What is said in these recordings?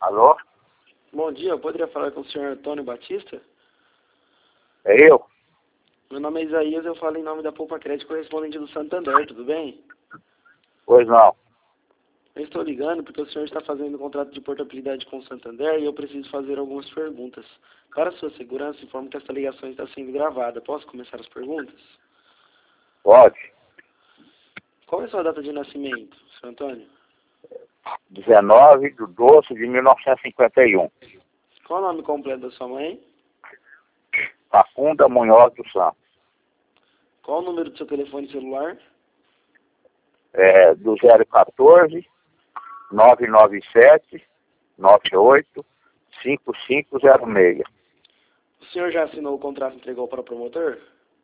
Alô? Bom dia, eu poderia falar com o senhor Antônio Batista? É eu? Meu nome é Isaías, eu falo em nome da Poupa Crédito, correspondente do Santander, tudo bem? Pois não. Eu estou ligando porque o senhor está fazendo um contrato de portabilidade com o Santander e eu preciso fazer algumas perguntas. Para sua segurança, informo que esta ligação está sendo gravada. Posso começar as perguntas? Pode. Qual é a sua data de nascimento, senhor Antônio? 19/12/1951. Qual o nome completo da sua mãe? Facunda Munhoz dos Santos. Qual o número do seu telefone celular? Do 014 997 98 5506. O senhor já assinou o contrato e entregou para o promotor?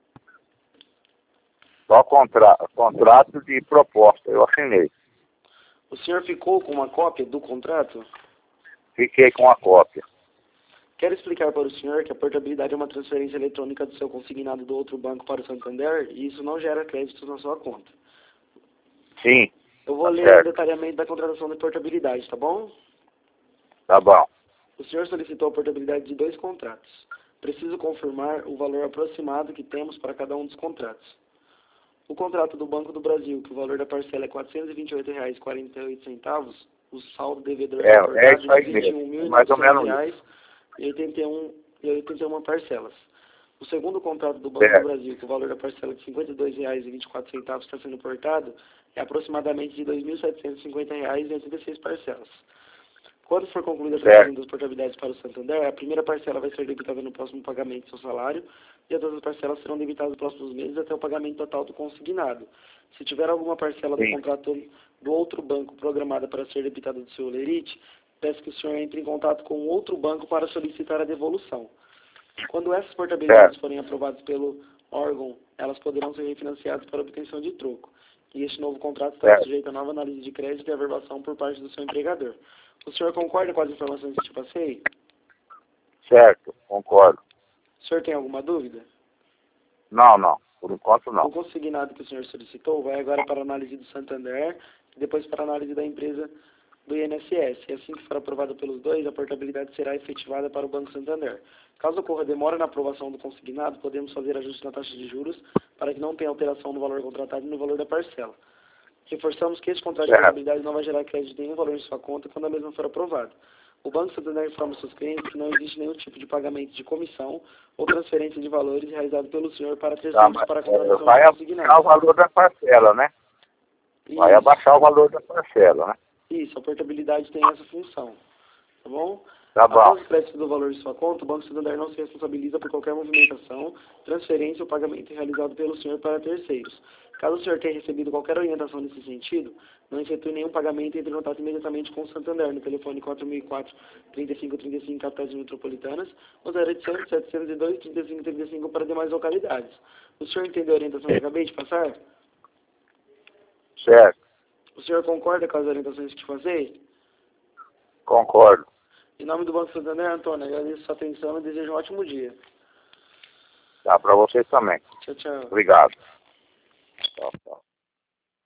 Só contrato de proposta, eu assinei. O senhor ficou com uma cópia do contrato? Fiquei com a cópia. Quero explicar para o senhor que a portabilidade é uma transferência eletrônica do seu consignado do outro banco para o Santander e isso não gera créditos na sua conta. Sim. Eu vou Tá ler o certo. detalhamento da contratação de portabilidade, tá bom? Tá bom. O senhor solicitou a portabilidade de 2 contratos. Preciso confirmar o valor aproximado que temos para cada um dos contratos. O contrato do Banco do Brasil, que o valor da parcela é R$ 428,48, o saldo devedor É reportado isso aí de mesmo. Mais ou menos R$ isso. 21.900,81 parcelas. O segundo contrato do Banco do Certo. Brasil, que o valor da parcela de R$ 52,24 está sendo portado, é aproximadamente de R$ 2.750 em 86 parcelas. Quando for concluída a transferência das portabilidades para o Santander, a primeira parcela vai ser debitada no próximo pagamento do seu salário e as outras parcelas serão debitadas nos próximos meses até o pagamento total do consignado. Se tiver alguma parcela do Sim. contrato do outro banco programada para ser debitada do seu lerite, peço que o senhor entre em contato com outro banco para solicitar a devolução. Quando essas portabilidades forem aprovadas pelo órgão, elas poderão ser refinanciadas para obtenção de troco. E este novo contrato estará sujeito a nova análise de crédito e averbação por parte do seu empregador. O senhor concorda com as informações que te passei? Certo, concordo. O senhor tem alguma dúvida? Não. Por enquanto não. O consignado que o senhor solicitou vai agora para a análise do Santander e depois para a análise da empresa do INSS. E assim que for aprovado pelos dois, a portabilidade será efetivada para o Banco Santander. Caso ocorra demora na aprovação do consignado, podemos fazer ajuste na taxa de juros para que não tenha alteração no valor contratado e no valor da parcela. Reforçamos que esse contrato de portabilidade não vai gerar crédito de nenhum valor em sua conta quando a mesma for aprovada. O Banco Santander informa seus clientes que não existe nenhum tipo de pagamento de comissão ou transferência de valores realizado pelo senhor para terceiros para a contratação Vai de abaixar consignado. o valor da parcela, né? Vai abaixar o valor da parcela, né? Isso, a portabilidade tem essa função. Tá bom? Tá bom. Após o crédito do valor de sua conta, o Banco Santander não se responsabiliza por qualquer movimentação, transferência ou pagamento realizado pelo senhor para terceiros. Caso o senhor tenha recebido qualquer orientação nesse sentido, não efetue nenhum pagamento e entre em contato imediatamente com o Santander no telefone 4004-3535, capitais metropolitanas, ou 0800-702-3535 para demais localidades. O senhor entendeu a orientação que eu acabei de passar? Certo, O senhor concorda com as orientações que te passei? concordo. Em nome do Banco Santander, Antônio, agradeço a sua atenção e desejo um ótimo dia. Tá, para vocês também. Tchau, tchau. Obrigado. Tchau.